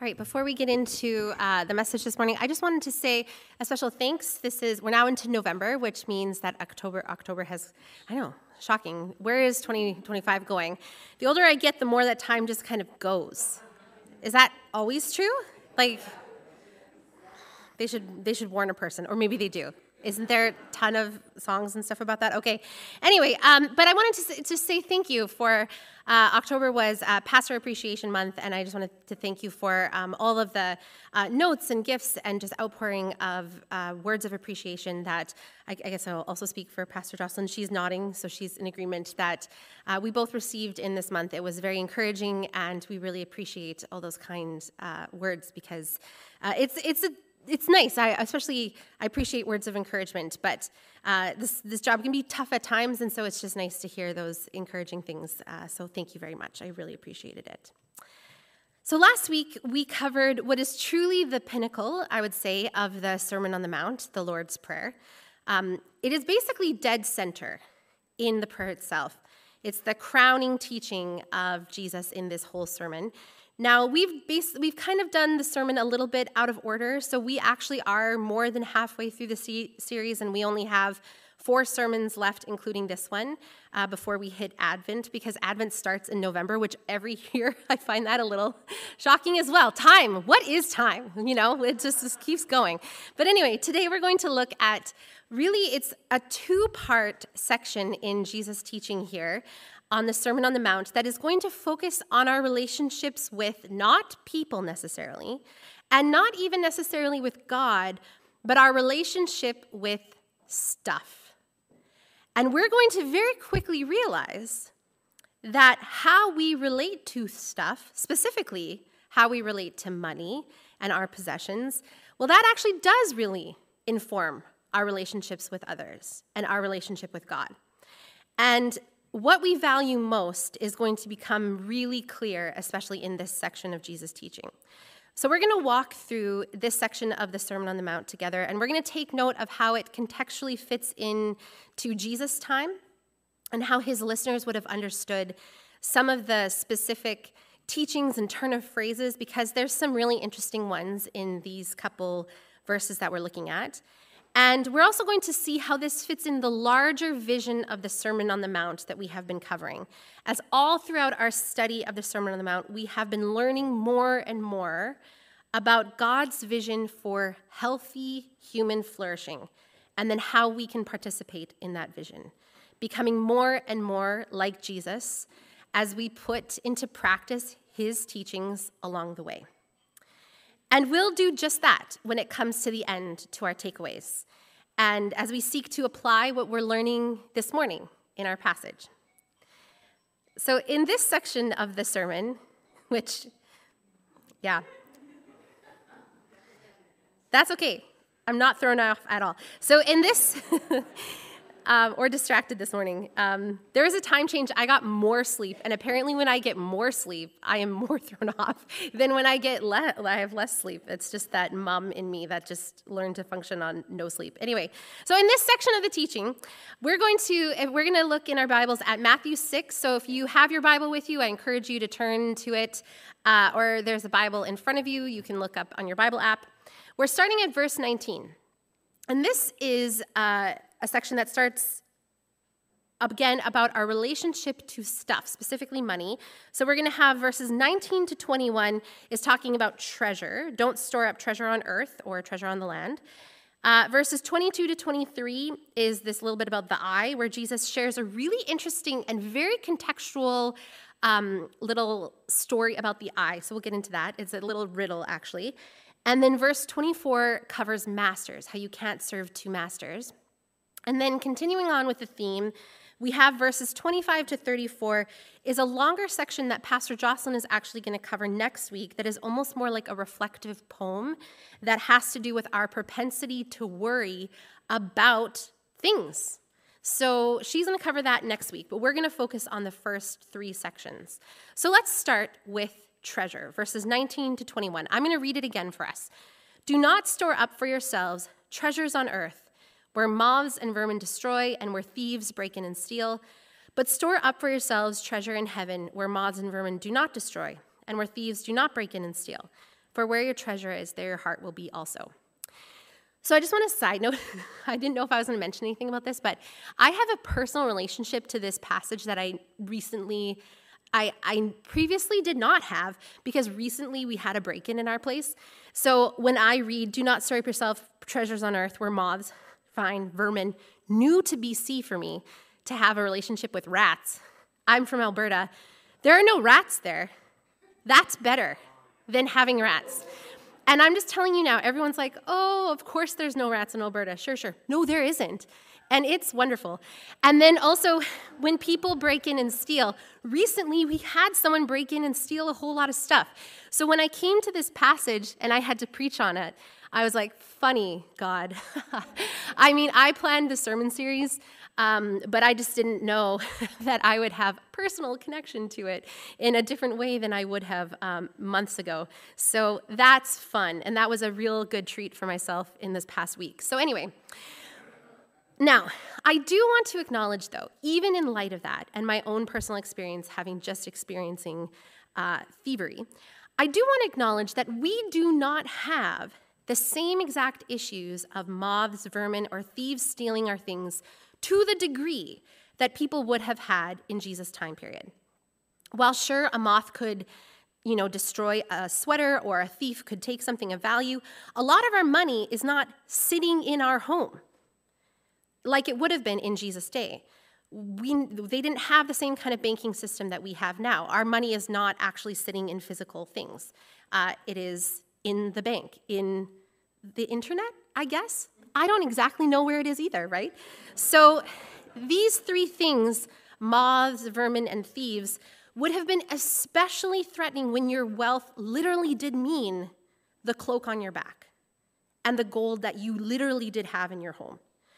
All right, before we get into the message this morning, I just wanted to say a special thanks. We're now into November, which means that October has, I know, shocking. Where is 2025 going? The older I get, the more that time just kind of goes. Is that always true? Like, they should warn a person, or maybe they do. Isn't there a ton of songs and stuff about that? Okay. Anyway, but I wanted to say thank you for October was Pastor Appreciation Month, and I just wanted to thank you for all of the notes and gifts and just outpouring of words of appreciation that I guess I'll also speak for Pastor Jocelyn. She's nodding, so she's in agreement that we both received in this month. It was very encouraging, and we really appreciate all those kind words because it's nice. I appreciate words of encouragement, but this job can be tough at times, and so it's just nice to hear those encouraging things. So thank you very much. I really appreciated it. So last week, we covered what is truly the pinnacle, I would say, of the Sermon on the Mount, the Lord's Prayer. It is basically dead center in the prayer itself. It's the crowning teaching of Jesus in this whole sermon. Now, we've kind of done the sermon a little bit out of order, so we actually are more than halfway through the series, and we only have 4 sermons left, including this one, before we hit Advent, because Advent starts in November, which every year I find that a little shocking as well. Time. What is time? You know, it just keeps going. But anyway, today we're going to look at, really, it's a 2-part section in Jesus' teaching here on the Sermon on the Mount that is going to focus on our relationships with not people necessarily, and not even necessarily with God, but our relationship with stuff. And we're going to very quickly realize that how we relate to stuff, specifically how we relate to money and our possessions, well, that actually does really inform our relationships with others and our relationship with God. And what we value most is going to become really clear, especially in this section of Jesus' teaching. So we're going to walk through this section of the Sermon on the Mount together, and we're going to take note of how it contextually fits into Jesus' time and how his listeners would have understood some of the specific teachings and turn of phrases, because there's some really interesting ones in these couple verses that we're looking at. And we're also going to see how this fits in the larger vision of the Sermon on the Mount that we have been covering. As all throughout our study of the Sermon on the Mount, we have been learning more and more about God's vision for healthy human flourishing, and then how we can participate in that vision, becoming more and more like Jesus as we put into practice his teachings along the way. And we'll do just that when it comes to the end, to our takeaways, and as we seek to apply what we're learning this morning in our passage. So in this section of the sermon, which, yeah, that's okay. I'm not thrown off at all. So in this... or distracted this morning. There was a time change. I got more sleep, and apparently when I get more sleep, I am more thrown off than when I have less sleep. It's just that mom in me that just learned to function on no sleep. Anyway, so in this section of the teaching, we're going to look in our Bibles at Matthew 6. So if you have your Bible with you, I encourage you to turn to it, or there's a Bible in front of you. You can look up on your Bible app. We're starting at verse 19, and this is a section that starts, again, about our relationship to stuff, specifically money. So we're going to have verses 19 to 21 is talking about treasure. Don't store up treasure on earth or treasure on the land. Verses 22 to 23 is this little bit about the eye, where Jesus shares a really interesting and very contextual little story about the eye. So we'll get into that. It's a little riddle, actually. And then verse 24 covers masters, how you can't serve 2 masters. And then continuing on with the theme, we have verses 25 to 34 is a longer section that Pastor Jocelyn is actually going to cover next week that is almost more like a reflective poem that has to do with our propensity to worry about things. So she's going to cover that next week, but we're going to focus on the first 3 sections. So let's start with treasure, verses 19 to 21. I'm going to read it again for us. Do not store up for yourselves treasures on earth, where moths and vermin destroy and where thieves break in and steal, but store up for yourselves treasure in heaven, where moths and vermin do not destroy and where thieves do not break in and steal. For where your treasure is, there your heart will be also. So I just want to side note, I didn't know if I was going to mention anything about this, but I have a personal relationship to this passage that I previously did not have, because recently we had a break-in in our place. So when I read, do not store up yourself treasures on earth where moths find vermin, new to BC for me to have a relationship with rats. I'm from Alberta. There are no rats there. That's better than having rats. And I'm just telling you now, everyone's like, oh, of course there's no rats in Alberta. Sure. No, there isn't. And it's wonderful. And then also, when people break in and steal, recently we had someone break in and steal a whole lot of stuff. So when I came to this passage and I had to preach on it, I was like, funny, God. I mean, I planned the sermon series, but I just didn't know that I would have personal connection to it in a different way than I would have months ago. So that's fun, and that was a real good treat for myself in this past week. So anyway, now, I do want to acknowledge, though, even in light of that and my own personal experience having just experiencing thievery, I do want to acknowledge that we do not have the same exact issues of moths, vermin, or thieves stealing our things to the degree that people would have had in Jesus' time period. While sure, a moth could, destroy a sweater, or a thief could take something of value, a lot of our money is not sitting in our home like it would have been in Jesus' day. They didn't have the same kind of banking system that we have now. Our money is not actually sitting in physical things. It is in the bank, in the internet, I guess. I don't exactly know where it is either, right? So these three things, moths, vermin, and thieves, would have been especially threatening when your wealth literally did mean the cloak on your back and the gold that you literally did have in your home.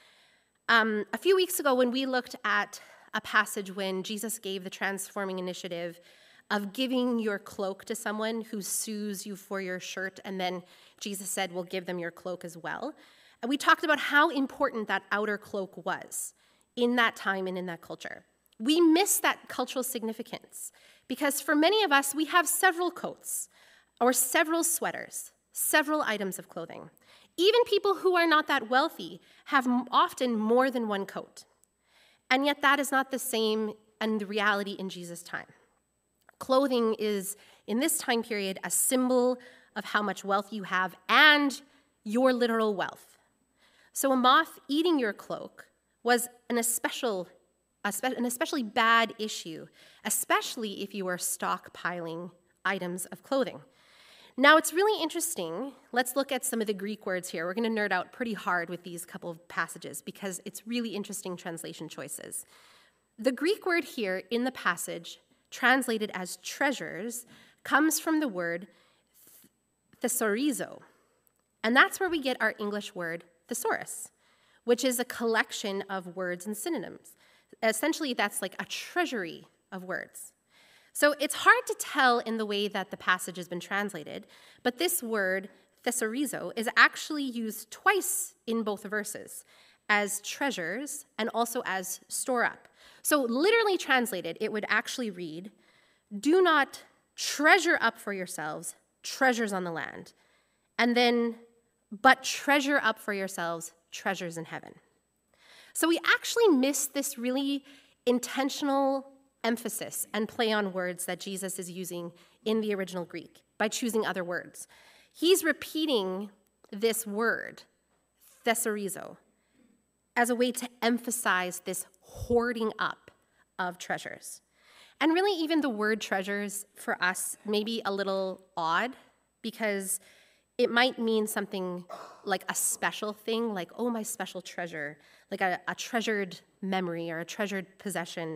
A few weeks ago, when we looked at a passage when Jesus gave the transforming initiative of giving your cloak to someone who sues you for your shirt, and then Jesus said, we'll give them your cloak as well. And we talked about how important that outer cloak was in that time and in that culture. We miss that cultural significance because for many of us, we have several coats or several sweaters, several items of clothing. Even people who are not that wealthy have often more than one coat. And yet that is not the same in the reality in Jesus' time. Clothing is, in this time period, a symbol of how much wealth you have and your literal wealth. So a moth eating your cloak was an especially bad issue, especially if you were stockpiling items of clothing. Now, it's really interesting. Let's look at some of the Greek words here. We're going to nerd out pretty hard with these couple of passages because it's really interesting translation choices. The Greek word here in the passage, translated as treasures, comes from the word thesaurizo. And that's where we get our English word thesaurus, which is a collection of words and synonyms. Essentially, that's like a treasury of words. So it's hard to tell in the way that the passage has been translated, but this word, thesaurizo, is actually used twice in both verses, as treasures and also as store up. So literally translated, it would actually read, do not treasure up for yourselves treasures on the land, and then, but treasure up for yourselves treasures in heaven. So we actually miss this really intentional emphasis and play on words that Jesus is using in the original Greek by choosing other words. He's repeating this word, thesaurizo, as a way to emphasize this hoarding up of treasures. And really, even the word treasures for us may be a little odd because it might mean something like a special thing, like, oh, my special treasure, like a treasured memory or a treasured possession.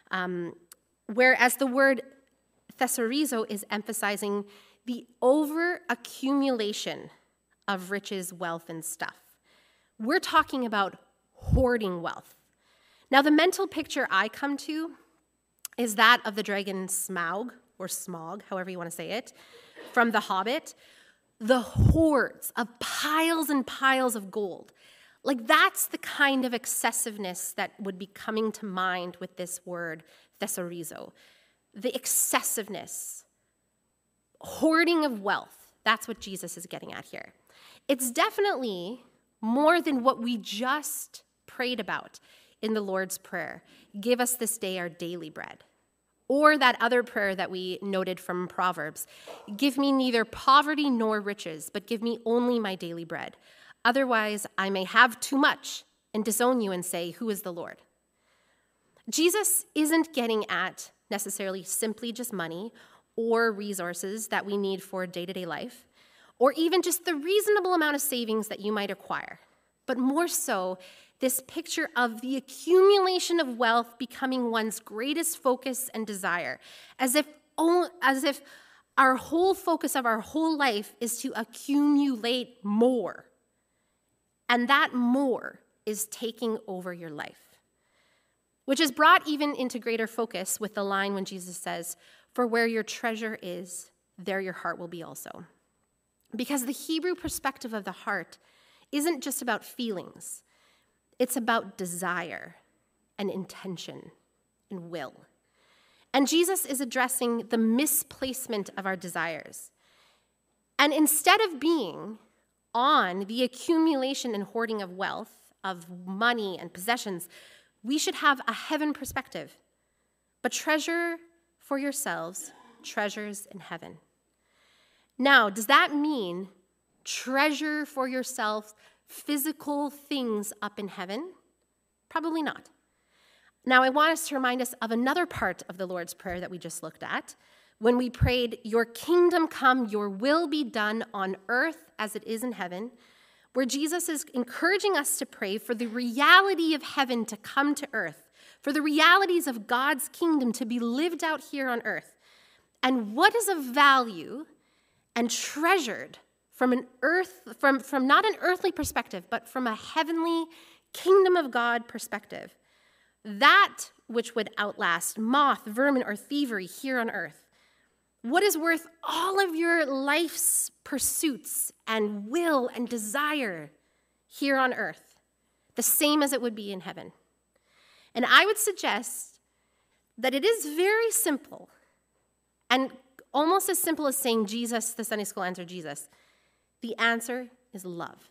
Whereas the word thesaurizo is emphasizing the over-accumulation of riches, wealth, and stuff. We're talking about hoarding wealth. Now, the mental picture I come to is that of the dragon Smaug, or Smog, however you want to say it, from The Hobbit. The hoards of piles and piles of gold. Like, that's the kind of excessiveness that would be coming to mind with this word, thesaurizo. The excessiveness, hoarding of wealth That's what Jesus is getting at here. It's definitely more than what we just prayed about in the Lord's Prayer. Give us this day our daily bread. Or that other prayer that we noted from Proverbs. Give me neither poverty nor riches, but give me only my daily bread. Otherwise, I may have too much and disown you and say, who is the Lord? Jesus isn't getting at necessarily simply just money or resources that we need for day-to-day life, or even just the reasonable amount of savings that you might acquire, but more so, this picture of the accumulation of wealth becoming one's greatest focus and desire, as if our whole focus of our whole life is to accumulate more. And that more is taking over your life, which is brought even into greater focus with the line when Jesus says, for where your treasure is, there your heart will be also. Because the Hebrew perspective of the heart isn't just about feelings. It's about desire and intention and will. And Jesus is addressing the misplacement of our desires. And instead of being on the accumulation and hoarding of wealth, of money and possessions, we should have a heaven perspective. But treasure for yourselves treasures in heaven. Now, does that mean treasure for yourself physical things up in heaven? Probably not. Now, I want us to remind us of another part of the Lord's Prayer that we just looked at when we prayed, your kingdom come, your will be done on earth as it is in heaven, where Jesus is encouraging us to pray for the reality of heaven to come to earth, for the realities of God's kingdom to be lived out here on earth. And what is of value and treasured from not an earthly perspective, but from a heavenly kingdom of God perspective. That which would outlast moth, vermin, or thievery here on earth. What is worth all of your life's pursuits and will and desire here on earth, the same as it would be in heaven. And I would suggest that it is very simple, and almost as simple as saying Jesus, the Sunday school answer, Jesus. The answer is love.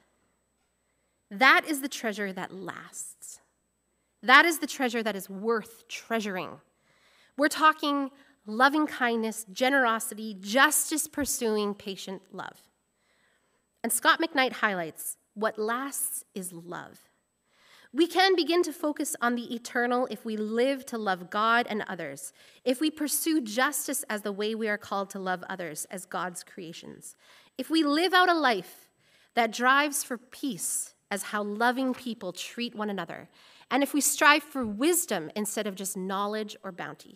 That is the treasure that lasts. That is the treasure that is worth treasuring. We're talking loving kindness, generosity, justice pursuing, patient love. And Scott McKnight highlights, what lasts is love. We can begin to focus on the eternal if we live to love God and others, if we pursue justice as the way we are called to love others as God's creations, if we live out a life that drives for peace as how loving people treat one another, and if we strive for wisdom instead of just knowledge or bounty.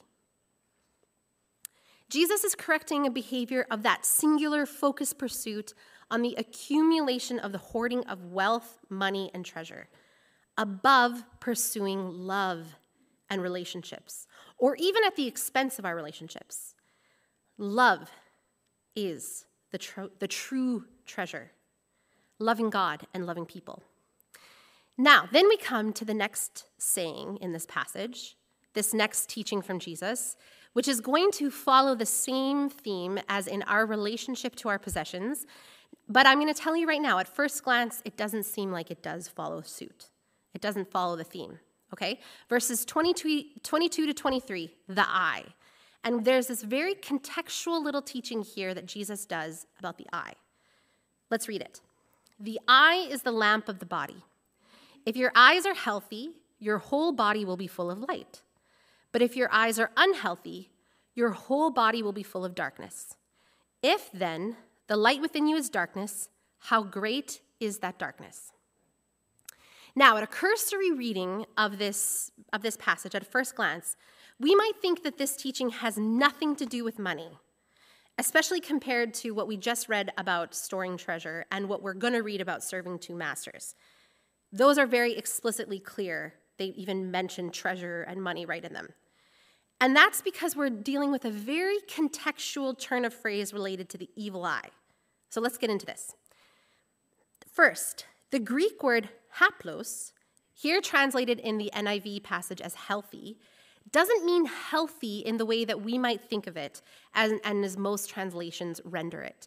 Jesus is correcting a behavior of that singular focused pursuit on the accumulation of the hoarding of wealth, money, and treasure, above pursuing love and relationships, or even at the expense of our relationships. Love is the true treasure, loving God and loving people. Now, then we come to the next saying in this passage, this next teaching from Jesus, which is going to follow the same theme as in our relationship to our possessions. But I'm going to tell you right now, at first glance, it doesn't seem like it does follow suit. It doesn't follow the theme, okay? Verses 22 to 23, the eye. And there's this very contextual little teaching here that Jesus does about the eye. Let's read it. The eye is the lamp of the body. If your eyes are healthy, your whole body will be full of light. But if your eyes are unhealthy, your whole body will be full of darkness. If, then, the light within you is darkness, how great is that darkness? Now, at a cursory reading of this passage, at first glance, we might think that this teaching has nothing to do with money, especially compared to what we just read about storing treasure and what we're going to read about serving two masters. Those are very explicitly clear. They even mention treasure and money right in them. And that's because we're dealing with a very contextual turn of phrase related to the evil eye. So let's get into this. First, the Greek word haplos, here translated in the NIV passage as healthy, doesn't mean healthy in the way that we might think of it, and as most translations render it.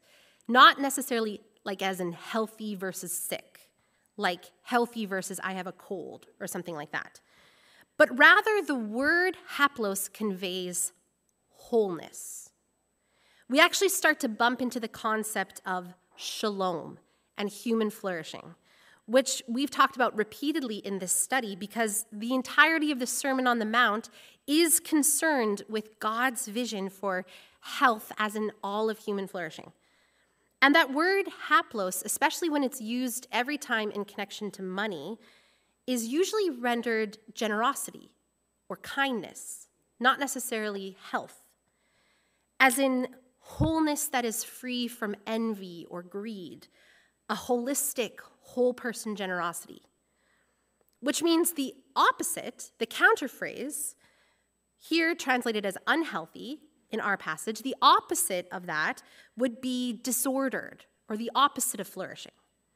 not necessarily like as in healthy versus sick, like healthy versus I have a cold or something like that. But rather the word haplos conveys wholeness. We actually start to bump into the concept of shalom and human flourishing, which we've talked about repeatedly in this study because the entirety of the Sermon on the Mount is concerned with God's vision for health as in all of human flourishing. And that word haplos, especially when it's used every time in connection to money, is usually rendered generosity or kindness, not necessarily health, as in wholeness that is free from envy or greed, a holistic, whole-person generosity, which means the opposite, the counterphrase, here translated as unhealthy in our passage, the opposite of that would be disordered or the opposite of flourishing.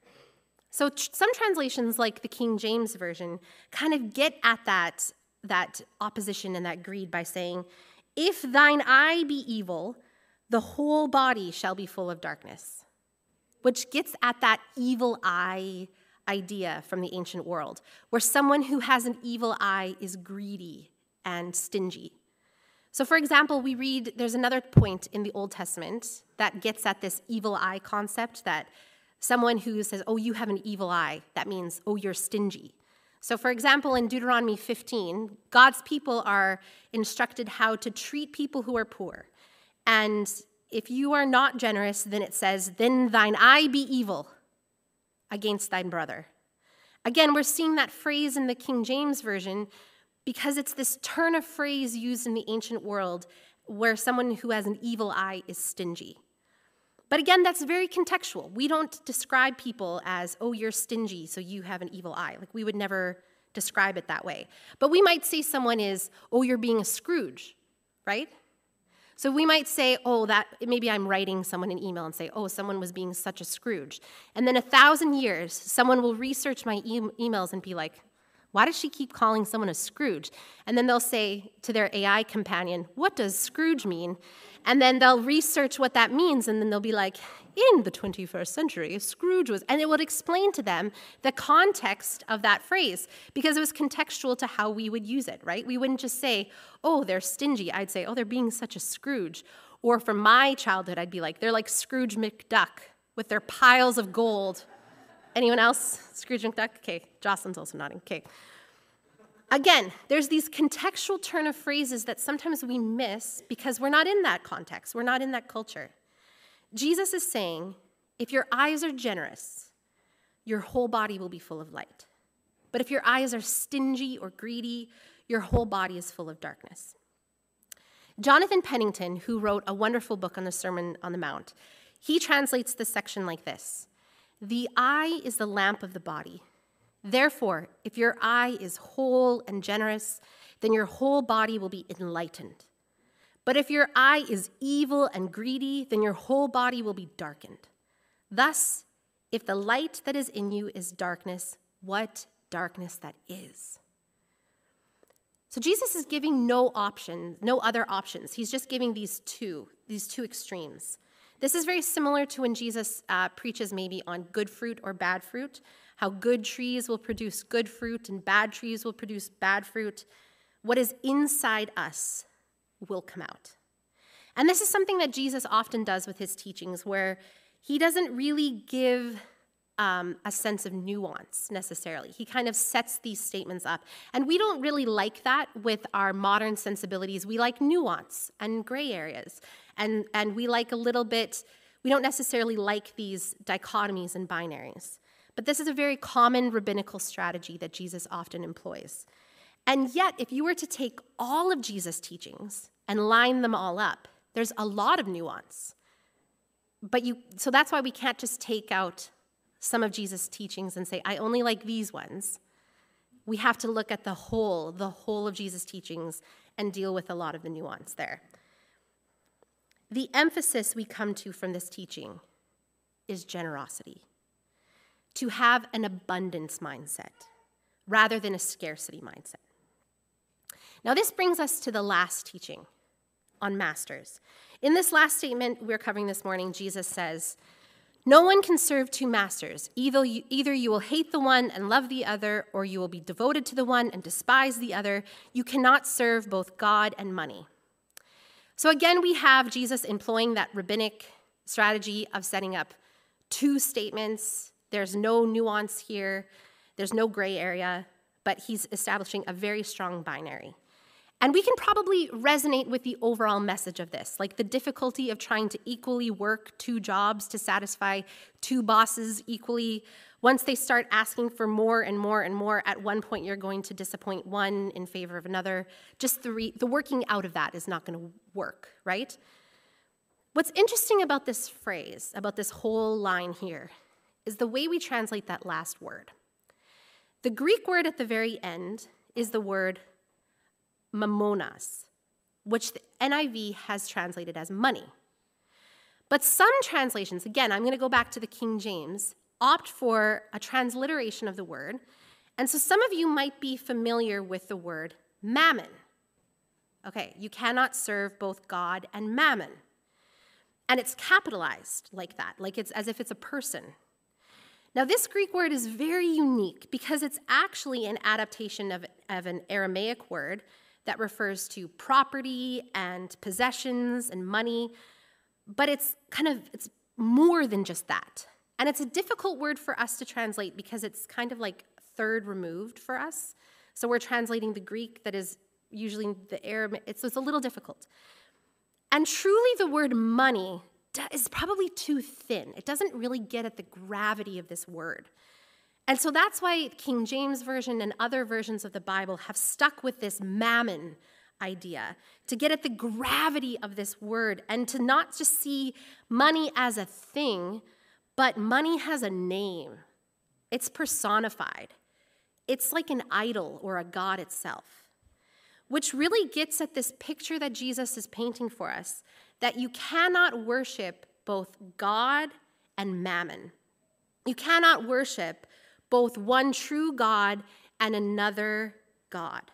So some translations, like the King James Version, kind of get at that opposition and that greed by saying, if thine eye be evil, the whole body shall be full of darkness, which gets at that evil eye idea from the ancient world, where someone who has an evil eye is greedy and stingy. So for example, we read, there's another point in the Old Testament that gets at this evil eye concept, that someone who says, oh, you have an evil eye, that means, oh, you're stingy. So for example, in Deuteronomy 15, God's people are instructed how to treat people who are poor. And if you are not generous, then it says, then thine eye be evil against thine brother. Again, we're seeing that phrase in the King James Version because it's this turn of phrase used in the ancient world where someone who has an evil eye is stingy. But again, that's very contextual. We don't describe people as, oh, you're stingy, so you have an evil eye. Like, we would never describe it that way. But we might say someone is, oh, you're being a Scrooge, right? So we might say, oh, that maybe I'm writing someone an email and say, oh, someone was being such a Scrooge. And then 1,000 years, someone will research my emails and be like, why does she keep calling someone a Scrooge? And then they'll say to their AI companion, what does Scrooge mean? And then they'll research what that means, and then they'll be like, in the 21st century, Scrooge was, and it would explain to them the context of that phrase, because it was contextual to how we would use it, right? We wouldn't just say, oh, they're stingy. I'd say, oh, they're being such a Scrooge. Or from my childhood, I'd be like, they're like Scrooge McDuck with their piles of gold. Anyone else? Scrooge McDuck? Okay, Jocelyn's also nodding. Okay. Again, there's these contextual turn of phrases that sometimes we miss because we're not in that context. We're not in that culture. Jesus is saying, if your eyes are generous, your whole body will be full of light. But if your eyes are stingy or greedy, your whole body is full of darkness. Jonathan Pennington, who wrote a wonderful book on the Sermon on the Mount, he translates this section like this: the eye is the lamp of the body. Therefore, if your eye is whole and generous, then your whole body will be enlightened. But if your eye is evil and greedy, then your whole body will be darkened. Thus, if the light that is in you is darkness, what darkness that is. So Jesus is giving no other options. He's just giving these two extremes. This is very similar to when Jesus preaches maybe on good fruit or bad fruit, how good trees will produce good fruit and bad trees will produce bad fruit. What is inside us will come out. And this is something that Jesus often does with his teachings, where he doesn't really give a sense of nuance necessarily. He kind of sets these statements up. And we don't really like that with our modern sensibilities. We like nuance and gray areas. And we like a little bit, we don't necessarily like these dichotomies and binaries. But this is a very common rabbinical strategy that Jesus often employs. And yet, if you were to take all of Jesus' teachings and line them all up, there's a lot of nuance. So that's why we can't just take out some of Jesus' teachings and say, I only like these ones. We have to look at the whole of Jesus' teachings and deal with a lot of the nuance there. The emphasis we come to from this teaching is generosity. To have an abundance mindset rather than a scarcity mindset. Now, this brings us to the last teaching on masters. In this last statement we're covering this morning, Jesus says, No one can serve two masters. Either you will hate the one and love the other, or you will be devoted to the one and despise the other. You cannot serve both God and money. So again, we have Jesus employing that rabbinic strategy of setting up two statements. There's no nuance here. There's no gray area, but he's establishing a very strong binary. And we can probably resonate with the overall message of this, like the difficulty of trying to equally work two jobs to satisfy two bosses equally. Once they start asking for more and more and more, at one point you're going to disappoint one in favor of another. Just the working out of that is not going to work, right? What's interesting about this phrase, about this whole line here, is the way we translate that last word. The Greek word at the very end is the word mammonas, which the NIV has translated as money. But some translations, again, I'm going to go back to the King James, opt for a transliteration of the word. And so some of you might be familiar with the word mammon. Okay, you cannot serve both God and mammon. And it's capitalized like that, like it's as if it's a person. Now, this Greek word is very unique because it's actually an adaptation of an Aramaic word that refers to property and possessions and money, but it's more than just that. And it's a difficult word for us to translate because it's kind of like third removed for us. So we're translating the Greek that is usually the Aramaic, so it's a little difficult. And truly the word money is probably too thin. It doesn't really get at the gravity of this word. And so that's why King James Version and other versions of the Bible have stuck with this mammon idea, to get at the gravity of this word and to not just see money as a thing, but money has a name. It's personified. It's like an idol or a god itself, which really gets at this picture that Jesus is painting for us, that you cannot worship both God and mammon. You cannot worship both one true God and another God.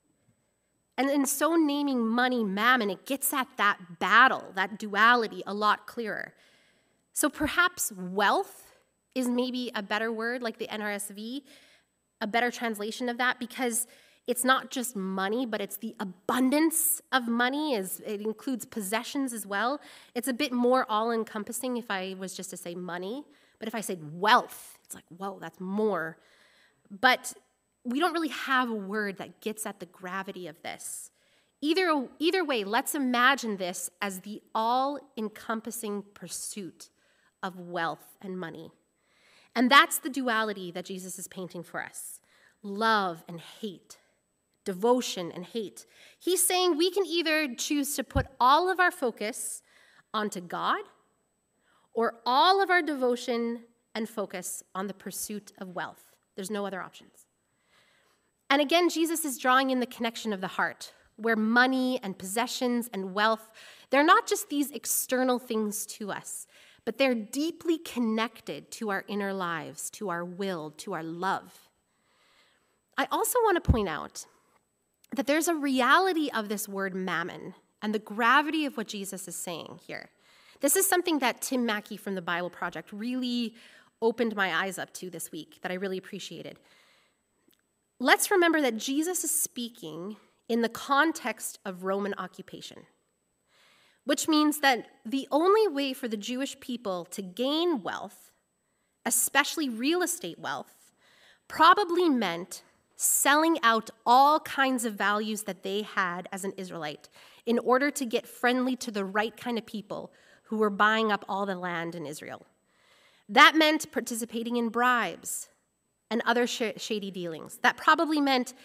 And in so naming money mammon, it gets at that battle, that duality a lot clearer. So perhaps wealth is maybe a better word, like the NRSV, a better translation of that, because it's not just money, but it's the abundance of money. It includes possessions as well. It's a bit more all-encompassing if I was just to say money. But if I said wealth, it's like, whoa, that's more. But we don't really have a word that gets at the gravity of this. Either way, let's imagine this as the all-encompassing pursuit of wealth and money. And that's the duality that Jesus is painting for us. Love and hate. Devotion and hate. He's saying we can either choose to put all of our focus onto God or all of our devotion and focus on the pursuit of wealth. There's no other options. And again, Jesus is drawing in the connection of the heart, where money and possessions and wealth, they're not just these external things to us, but they're deeply connected to our inner lives, to our will, to our love. I also want to point out that there's a reality of this word mammon and the gravity of what Jesus is saying here. This is something that Tim Mackey from the Bible Project really opened my eyes up to this week that I really appreciated. Let's remember that Jesus is speaking in the context of Roman occupation, which means that the only way for the Jewish people to gain wealth, especially real estate wealth, probably meant selling out all kinds of values that they had as an Israelite in order to get friendly to the right kind of people who were buying up all the land in Israel. That meant participating in bribes and other shady dealings. That probably meant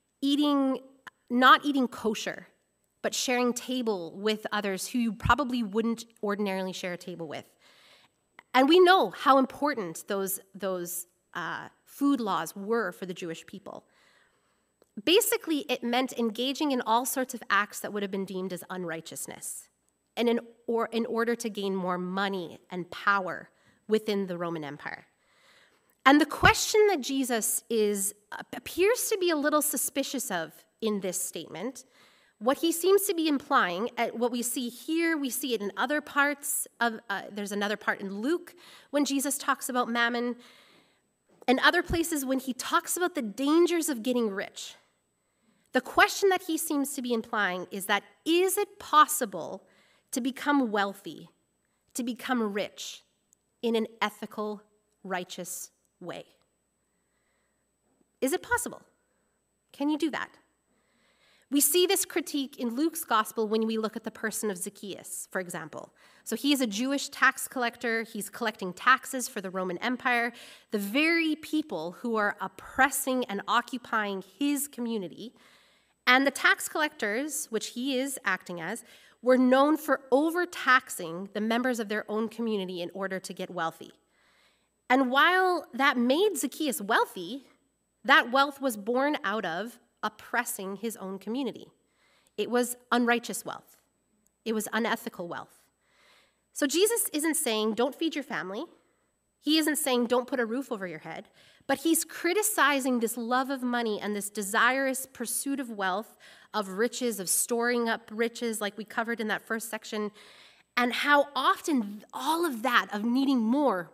not eating kosher, but sharing table with others who you probably wouldn't ordinarily share a table with. And we know how important those food laws were for the Jewish people. Basically, it meant engaging in all sorts of acts that would have been deemed as unrighteousness, and in order to gain more money and power within the Roman Empire. And the question that Jesus appears to be a little suspicious of in this statement, What he seems to be implying, what we see here, we see it in other parts of, there's another part in Luke when Jesus talks about mammon, and other places when he talks about the dangers of getting rich. The question that he seems to be implying is that, is it possible to become wealthy, to become rich in an ethical, righteous way? Is it possible? Can you do that? We see this critique in Luke's gospel when we look at the person of Zacchaeus, for example. So he is a Jewish tax collector. He's collecting taxes for the Roman Empire. The very people who are oppressing and occupying his community. And the tax collectors, which he is acting as, were known for overtaxing the members of their own community in order to get wealthy. And while that made Zacchaeus wealthy, that wealth was born out of oppressing his own community. It was unrighteous wealth. It was unethical wealth. So Jesus isn't saying, don't feed your family. He isn't saying, don't put a roof over your head. But he's criticizing this love of money and this desirous pursuit of wealth, of riches, of storing up riches, like we covered in that first section, and how often all of that, of needing more,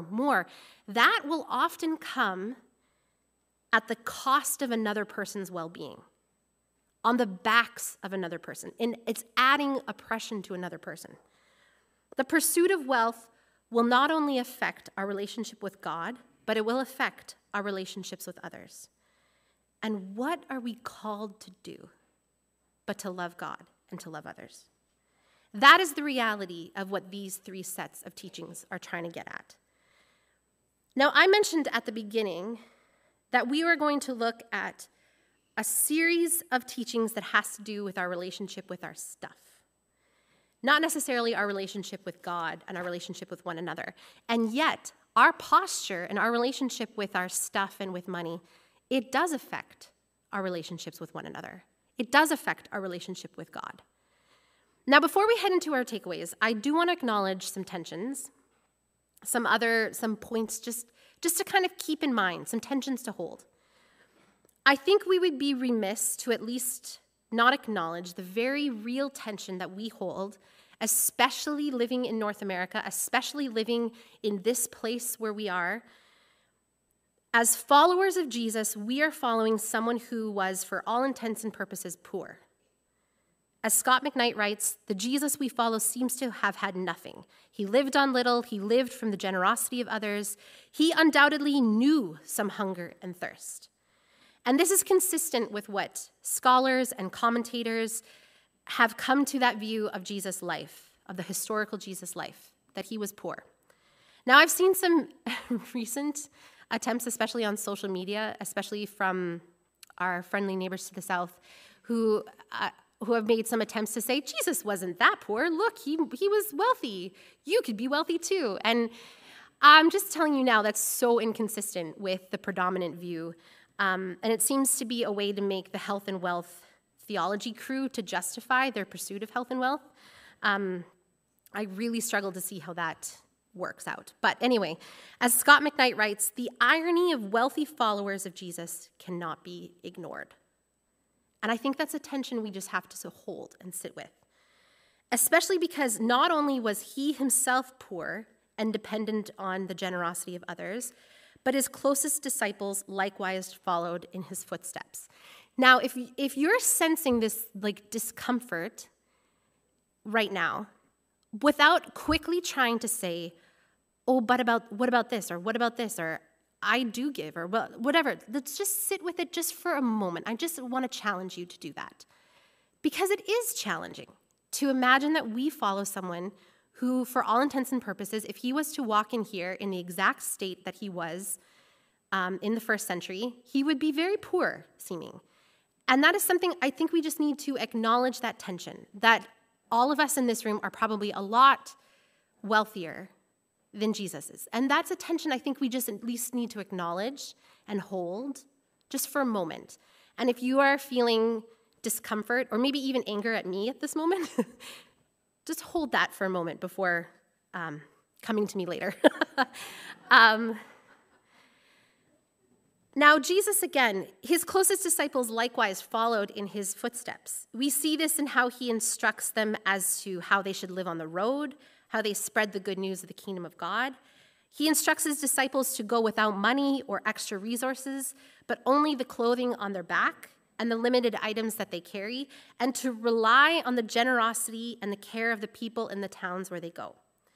that will often come at the cost of another person's well-being, on the backs of another person. And it's adding oppression to another person. The pursuit of wealth will not only affect our relationship with God, but it will affect our relationships with others. And what are we called to do but to love God and to love others? That is the reality of what these three sets of teachings are trying to get at. Now, I mentioned at the beginning that we are going to look at a series of teachings that has to do with our relationship with our stuff. Not necessarily our relationship with God and our relationship with one another. And yet, our posture and our relationship with our stuff and with money, it does affect our relationships with one another. It does affect our relationship with God. Now, before we head into our takeaways, I do want to acknowledge some tensions, some points just to kind of keep in mind, some tensions to hold. I think we would be remiss to at least not acknowledge the very real tension that we hold, especially living in North America, especially living in this place where we are. As followers of Jesus, we are following someone who was, for all intents and purposes, poor. As Scott McKnight writes, the Jesus we follow seems to have had nothing. He lived on little. He lived from the generosity of others. He undoubtedly knew some hunger and thirst. And this is consistent with what scholars and commentators have come to that view of Jesus' life, of the historical Jesus' life, that he was poor. Now, I've seen some recent attempts, especially on social media, especially from our friendly neighbors to the south, who have made some attempts to say, Jesus wasn't that poor. Look, he was wealthy. You could be wealthy too. And I'm just telling you now, that's so inconsistent with the predominant view. And it seems to be a way to make the health and wealth theology crew to justify their pursuit of health and wealth. I really struggle to see how that works out. But anyway, as Scott McKnight writes, the irony of wealthy followers of Jesus cannot be ignored. And I think that's a tension we just have to hold and sit with, especially because not only was he himself poor and dependent on the generosity of others, but his closest disciples likewise followed in his footsteps. Now, if you're sensing this discomfort right now, without quickly trying to say, oh, but what about this, or what about this, or I do give, or whatever. Let's just sit with it just for a moment. I just want to challenge you to do that. Because it is challenging to imagine that we follow someone who, for all intents and purposes, if he was to walk in here in the exact state that he was in the first century, he would be very poor seeming. And that is something I think we just need to acknowledge, that tension, that all of us in this room are probably a lot wealthier than Jesus is. And that's a tension I think we just at least need to acknowledge and hold just for a moment. And if you are feeling discomfort or maybe even anger at me at this moment, just hold that for a moment before coming to me later. Now, Jesus, again, his closest disciples likewise followed in his footsteps. We see this in how he instructs them as to how they should live on the road, how they spread the good news of the kingdom of God. He instructs his disciples to go without money or extra resources, but only the clothing on their back and the limited items that they carry, and to rely on the generosity and the care of the people in the towns where they go.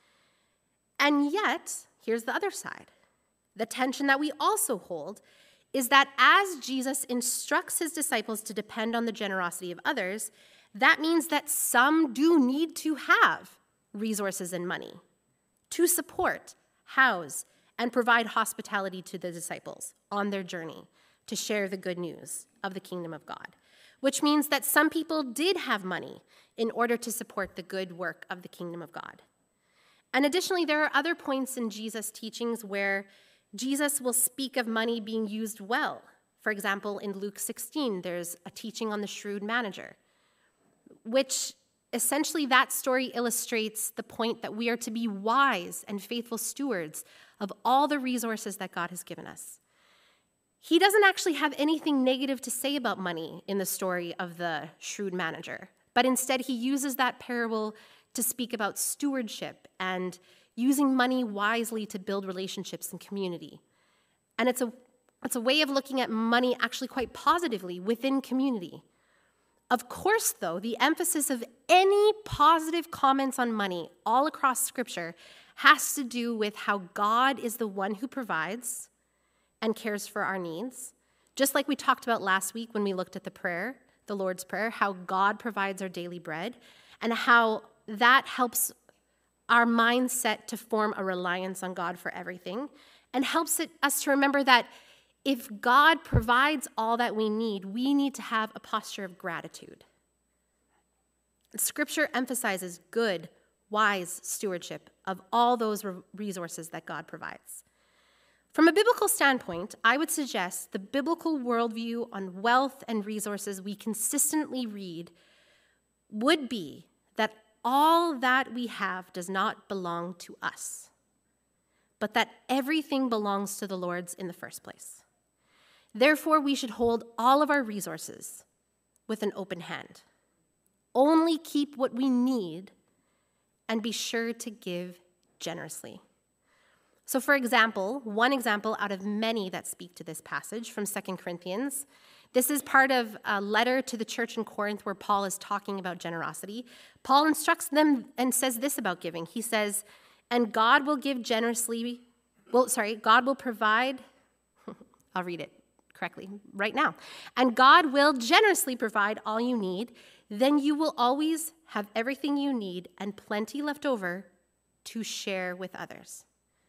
And yet, here's the other side. The tension that we also hold is that as Jesus instructs his disciples to depend on the generosity of others, that means that some do need to have resources and money to support, house, and provide hospitality to the disciples on their journey to share the good news of the kingdom of God, which means that some people did have money in order to support the good work of the kingdom of God. And additionally, there are other points in Jesus' teachings where Jesus will speak of money being used well. For example, in Luke 16, there's a teaching on the shrewd manager, which essentially that story illustrates the point that we are to be wise and faithful stewards of all the resources that God has given us. He doesn't actually have anything negative to say about money in the story of the shrewd manager, but instead he uses that parable to speak about stewardship and using money wisely to build relationships and community. And it's a way of looking at money actually quite positively within community. Of course, though, the emphasis of any positive comments on money all across Scripture has to do with how God is the one who provides and cares for our needs. Just like we talked about last week when we looked at the prayer, the Lord's Prayer, how God provides our daily bread, and how that helps our mindset to form a reliance on God for everything, and helps us to remember that if God provides all that we need to have a posture of gratitude. Scripture emphasizes good, wise stewardship of all those resources that God provides. From a biblical standpoint, I would suggest the biblical worldview on wealth and resources we consistently read would be that all that we have does not belong to us, but that everything belongs to the Lord's in the first place. Therefore, we should hold all of our resources with an open hand. Only keep what we need and be sure to give generously. So for example, one example out of many that speak to this passage from 2 Corinthians, this is part of a letter to the church in Corinth where Paul is talking about generosity. Paul instructs them and says this about giving. He says, and God will give generously, God will provide, I'll read it correctly right now. And God will generously provide all you need, then you will always have everything you need and plenty left over to share with others.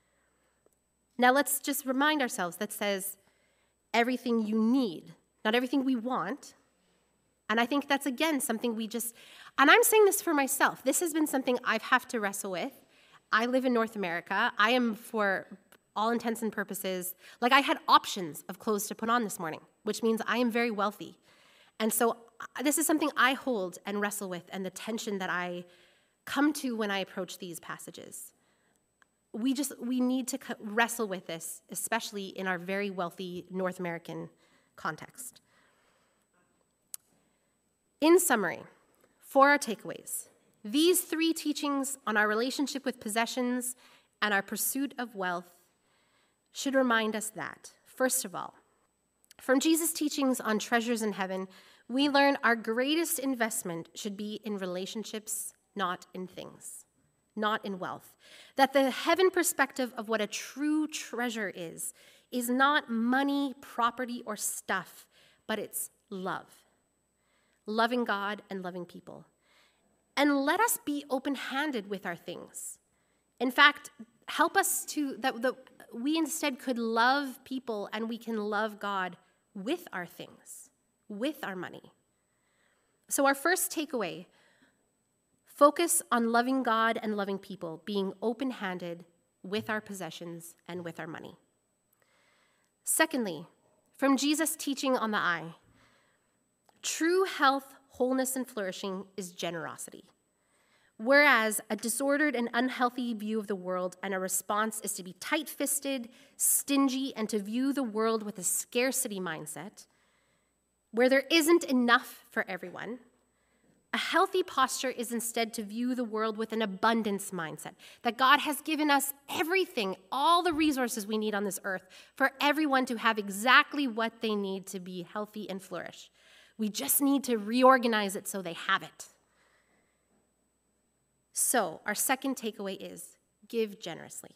Now let's just remind ourselves that says everything you need, not everything we want. And I think that's, again, something and I'm saying this for myself. This has been something I've had to wrestle with. I live in North America. I am, for all intents and purposes, I had options of clothes to put on this morning, which means I am very wealthy. And so this is something I hold and wrestle with, and the tension that I come to when I approach these passages. We need to wrestle with this, especially in our very wealthy North American context. In summary, for our takeaways, these three teachings on our relationship with possessions and our pursuit of wealth should remind us that, first of all, from Jesus' teachings on treasures in heaven, we learn our greatest investment should be in relationships, not in things, not in wealth. That the heaven perspective of what a true treasure is not money, property, or stuff, but it's love. Loving God and loving people. And let us be open-handed with our things. In fact, help us that we instead could love people and we can love God with our things, with our money. So our first takeaway, focus on loving God and loving people, being open-handed with our possessions and with our money. Secondly, from Jesus' teaching on the eye, true health, wholeness, and flourishing is generosity. Whereas a disordered and unhealthy view of the world and a response is to be tight-fisted, stingy, and to view the world with a scarcity mindset, where there isn't enough for everyone. A healthy posture is instead to view the world with an abundance mindset, that God has given us everything, all the resources we need on this earth for everyone to have exactly what they need to be healthy and flourish. We just need to reorganize it so they have it. So, our second takeaway is give generously.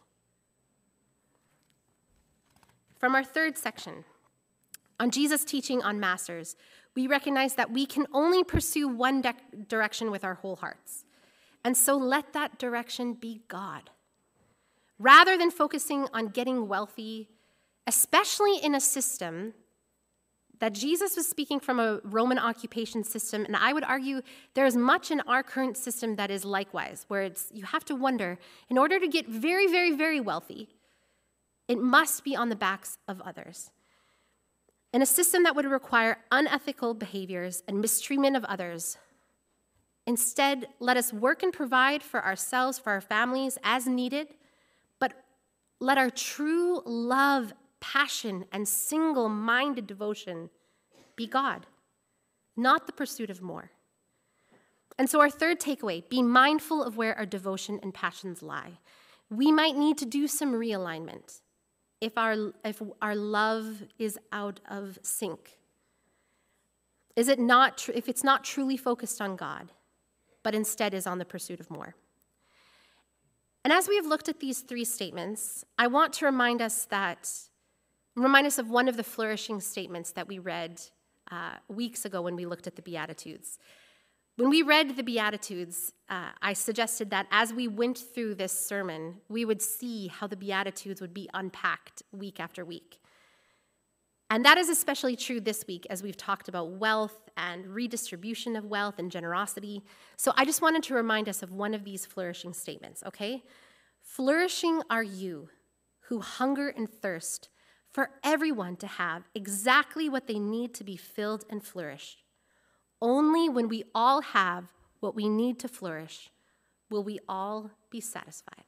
From our third section, on Jesus' teaching on masters, we recognize that we can only pursue one direction with our whole hearts. And so let that direction be God. Rather than focusing on getting wealthy, especially in a system that Jesus was speaking from a Roman occupation system, and I would argue there is much in our current system that is likewise, where you have to wonder, in order to get very, very, very wealthy, it must be on the backs of others. In a system that would require unethical behaviors and mistreatment of others, instead, let us work and provide for ourselves, for our families as needed, but let our true love, passion, and single-minded devotion be God, not the pursuit of more. And so our third takeaway, be mindful of where our devotion and passions lie. We might need to do some realignment if our love is out of sync. If it's not truly focused on God, but instead is on the pursuit of more. And as we have looked at these three statements, I want to remind us of one of the flourishing statements that we read weeks ago when we looked at the Beatitudes. When we read the Beatitudes, I suggested that as we went through this sermon, we would see how the Beatitudes would be unpacked week after week. And that is especially true this week as we've talked about wealth and redistribution of wealth and generosity. So I just wanted to remind us of one of these flourishing statements, okay? Flourishing are you who hunger and thirst for everyone to have exactly what they need to be filled and flourish. Only when we all have what we need to flourish will we all be satisfied.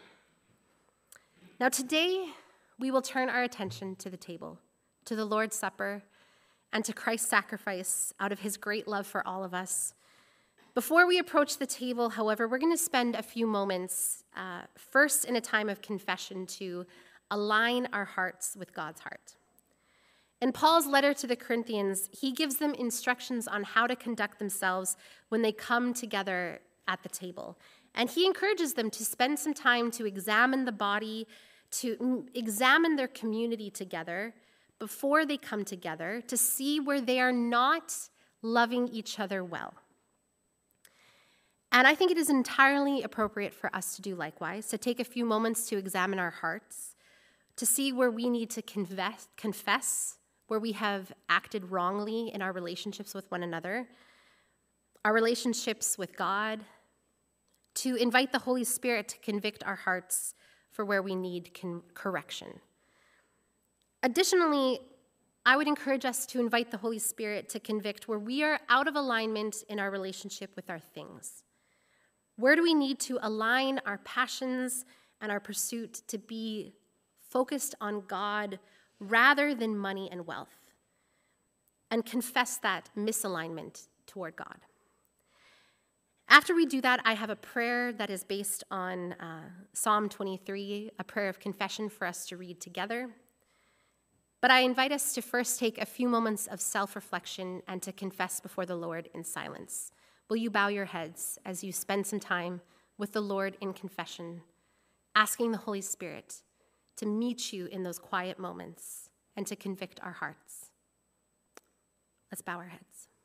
Now today, we will turn our attention to the table, to the Lord's Supper, and to Christ's sacrifice out of his great love for all of us. Before we approach the table, however, we're going to spend a few moments first in a time of confession to align our hearts with God's heart. In Paul's letter to the Corinthians, he gives them instructions on how to conduct themselves when they come together at the table. And he encourages them to spend some time to examine the body, to examine their community together before they come together, to see where they are not loving each other well. And I think it is entirely appropriate for us to do likewise, to take a few moments to examine our hearts, to see where we need to confess where we have acted wrongly in our relationships with one another, our relationships with God, to invite the Holy Spirit to convict our hearts for where we need correction. Additionally, I would encourage us to invite the Holy Spirit to convict where we are out of alignment in our relationship with our things. Where do we need to align our passions and our pursuit to be focused on God rather than money and wealth, and confess that misalignment toward God. After we do that, I have a prayer that is based on Psalm 23, a prayer of confession for us to read together. But I invite us to first take a few moments of self-reflection and to confess before the Lord in silence. Will you bow your heads as you spend some time with the Lord in confession, asking the Holy Spirit to meet you in those quiet moments and to convict our hearts? Let's bow our heads.